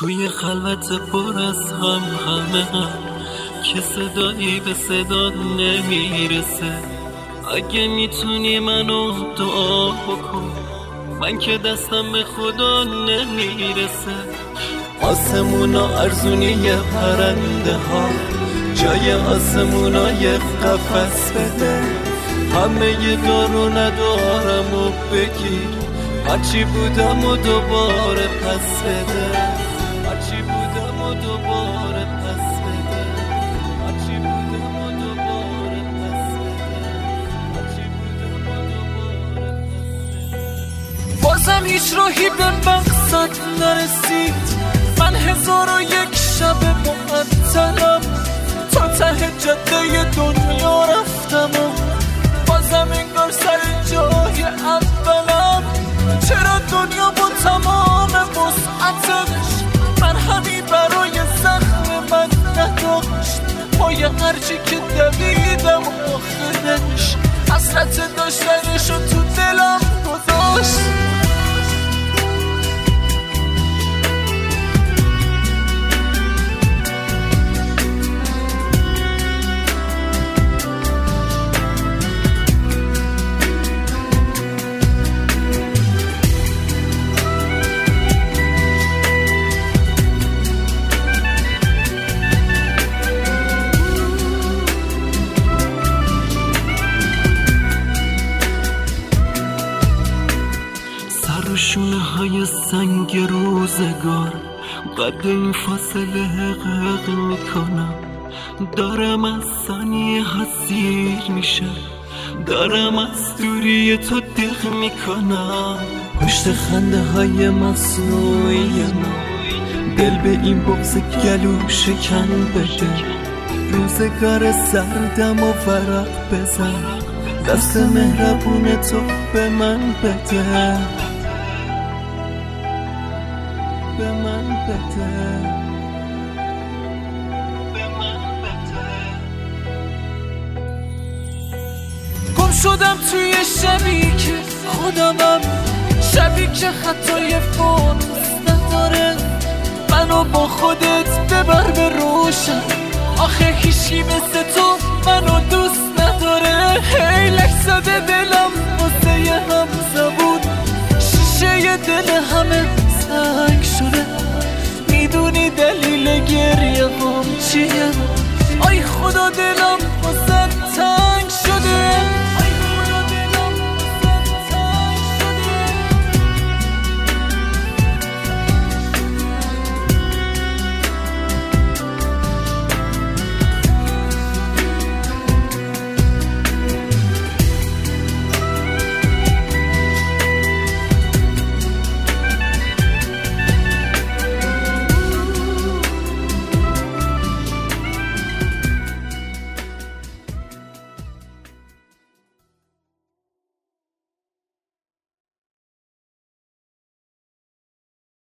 توی خلوت پر از همه که صدایی به صدا نمیرسه. اگه میتونی منو دعا بکن، من که دستم به خدا نمیرسه. آسمونا ارزونی پرنده ها، جای آسمونا یه قفس بده. همه ی دارو ندارم و بگیر، هرچی بودم و دوباره پس بده. هرچی بودم و دوباره پس بده. هرچی بودم و دوباره پس بده. هرچی بودم و دوباره پس بده. بازم هیچ راهی به مقصد نرسید، من 1001 شب معطلم، تا ته جاده دنیا رفتم و بازم انگار سر جای اولم. چرا دنیا با تمام وسعتش من همی برای زخم من نداشت؟ پای هرچی که دویدم آخرش حسرت داشتنشو تو دلم گذاشت. شونه های سنگ روزگار قد این فاصله حقق میکنم. دارم از ثانیه حسیر میشه، دارم از دوری تو دق میکنم. پشت خنده های مصنوعی ما دل به این بغض گلو شکن بده. روزگار سردم و ورق بزن، دست مهربون تو به من بده. به من بده. به من بده. گم شدم توی شبی که خودمم، شبی که حتی یه فانوس نداره. منو با خودت ببر به روشن، آخه هیچی مثل تو منو دوست نداره. هیلک زده دلم واسه یه هم زبون، شیشه دل همه سنگ شده. میدونی دلیل گریه هم چیه؟ آی خدا دلم